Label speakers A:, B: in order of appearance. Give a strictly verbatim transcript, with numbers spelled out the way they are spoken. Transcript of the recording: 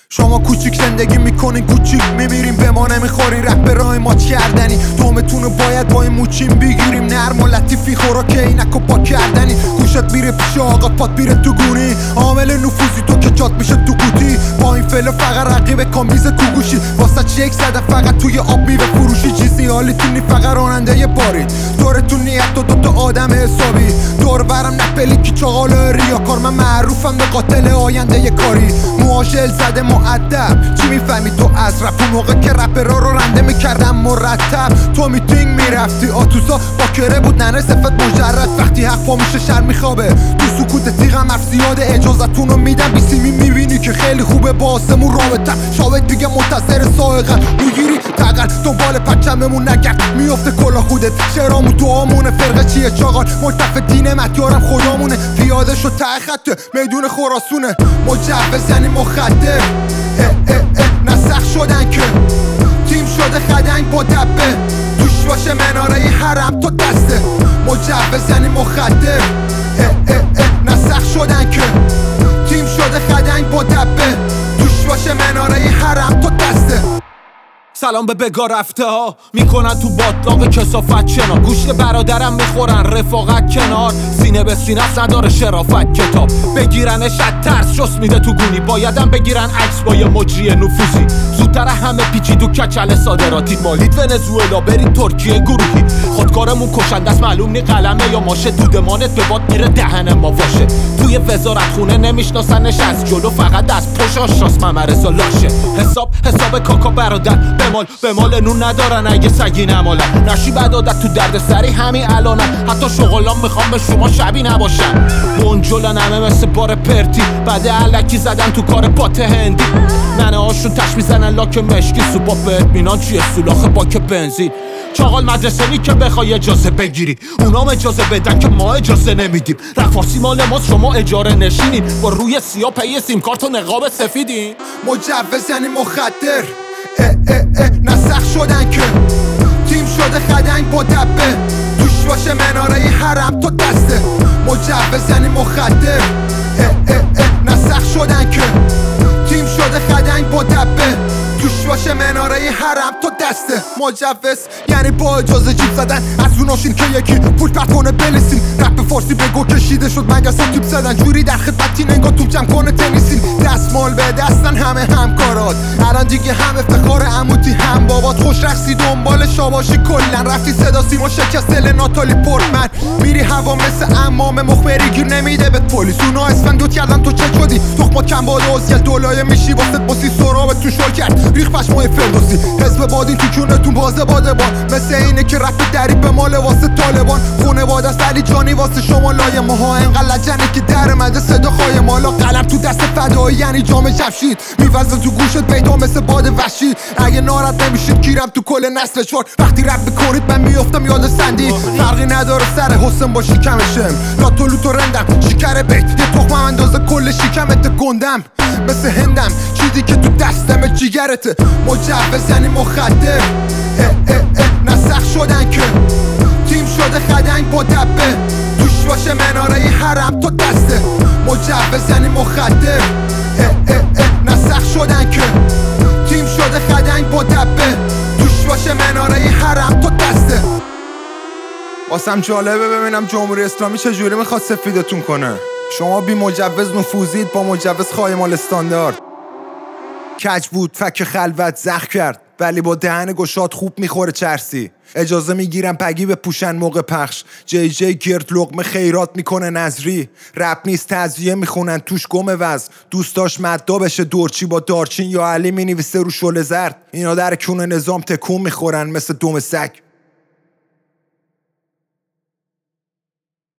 A: شما کوچیک زندگی میکنین کوچیک میمیریم، به ما نمیخورین. رپرای ما کردنی دومتونو باید با این موچین بگیریم. نرم و لطیفی خوراک اینک و پاک کردنی. گوشت میره پیش آقا پات میره تو گونی. عامل نفوذی تو که جات میشه تو قوطی. با این فعل فقط رقیب کامبیز تو گوشی. واسه چک زده فقط توی آب میوه فروشی. چیزی حالیتونی فقط راننده یه باری. دورتون نیت دو دوتا آدم حسابی. دور برم نپلی کی چاقال ریاکار. من معروفم به قاتل آینده یه کاری. موهاش زده مؤدب. چی میفهمی تو از رپ؟ اون موقع که رپرها رو رنده میکردم مرتب. تو میتینگ میرفتی آتوسا با کره بود ننه صفت مجرد. وقتی حق پا میشه شر میخوابه تو سکوت تیغم حرف زیاده. اجازتون رو میدم بیسیمی میبینی که خیلی خوبه با آسمون رابطه. شاید دیگه منتظر سائقه میگیری تقل دنبال پرچممون نگرد. میفته کلا خودت شرامو دعامونه. فرقه چیه چاقال ملتف دینه متیارم خدامونه. پیاده شد ته خط میدون خراسونه. مجوز یعنی مخدر. اه اه اه نسخ شدن که تیم شده خدنگ با دبه. توش باشه مناره ی حرم تا دسته. مجوز یعنی مخدر. اه اه اه نسخ شدن که تیم شده خدنگ با دبه. توش باشه مناره ی حرم تا دسته.
B: سلام به بگاه رفته ها میکنن تو باطلاق کسافت چنا. گوشت برادرم میخورن رفاقت کنار. سینه به سینه نداره شرافت کتاب. بگیرنش از ترس شست میده تو گونی. بایدم بگیرن عکس با یه مجری نفوذی. زودتر همه پیچی تو کچل صادراتی. مالید ونزوئلا برید ترکیه گروهی. خودکارمون کشنده است معلوم نی قلمه یا ماشه. دودمانت به باد میره دهن ما واشه. توی وزارت خونه نمیشناسنش از جلو. فقط از پشت آشراس ممرزا لاشه. حساب حساب کاکا برادر بمال بمال نون ندارن اگه سگی نمالن. نشی بد عادت تو درد سری همین الانم. حتی شغلام میخوام به شما شبی نباشن. بونجلن همه مثل بار پرتی. بعد علکی زدن تو کار پات هندی. ننه هاشون تش میزنن لاک مشکی. سوپا به اطمینان چیه سولاخ باک بنزین. چاقال مدرسه نی که بخوای اجازه بگیری. اونام اجازه بدن که ما اجازه نمیدیم. رفارسی مال ماست شما اجاره نشینین. با روی سیاه پی سیم کارت و نقاب سفیدین.
A: مجوز یعنی مخدر. اه اه اه نسخ شدن که تیم شده خدنگ با دبه. توش باشه مناره ی حرم تا دسته. مجوز یعنی مخدر. اه اه اه نسخ شدن که تیم شده خدنگ با دبه. توش باشه مناره ی حرم تا دسته. مجوز یعنی با اجازه جیب زدن از اوناشین که یکی پول پرت کنه بلیسین. رپ فارسی بگو کشیده شد مگسا تیپ زدن. جوری در خدمتی نگاه توپ جمع کنه تنیسین. دستمال به دستن همه همکارات. الان دیگه هم افتخار عمودی هم بابات. خوش رقصی دنبال شاباشی کلن. رفتی صدا سیما شکست دل ناتالی پورتمن. میری هوا مثل امام مخبری گیر نمیده به پلیس. اونا اسفند دوت کردن تو چه شدی؟ تخمات کم بالا اوزگل دولایه میشی واسه باسی سرابت تو شل کرد. ریخ پشمای فردوسی حزب بادین تو کونتون بازه باده بان. مثل اینه که رفت دری به مال واسه طالبان. خونه باده است علی جانی واسه شما لایه. ماها انقدر لجنه که در مده صدا خواهی مالا. قلم تو دست فدایی یعنی جام جمشید. میوزن تو گوشت بیتا مثل باد وحشی. اگه ناراحت نمیشید گیرم تو کل نسل چهار. وقتی رپ بکنید من میافتم یاد سندی. فرقی نداره سر حسن با شکمشم. تا طلو تو رندم شکر بیت. یه تخمم اندازه کل شکمت گندم مثل هندم. چیزی که تو دستم جیگرته. مجوز یعنی مخدر. اه اه اه نسخ شدن که تیم شده خدنگ با دبه. توش باشه مناره ی حرم تا دسته. مجوز یعنی مخدر. اه اه اه نسخ شدن که تیم شده خدنگ با دبه. توش باشه مناره ی حرم تا دسته. واسم جالبه ببینم جمهوری اسلامی چجوری میخواد سفیدتون کنه. شما بی مجوز نفوذید با مجوز خایمال استاندارد. کج بود فک خلوت زخ کرد ولی با دهن گشاد خوب میخوره چرسی. اجازه میگیرم پگی بپوشن موقع پخش. جی جی گرد لقمه خیرات میکنه نظری. رپ نیست تعزیه میخونن توش گم وز. دوستاش مدا بشه دورچی با دارچین یا علی مینویسه رو شل زرد. اینا در کون نظام تکون میخورن مثل دم سگ.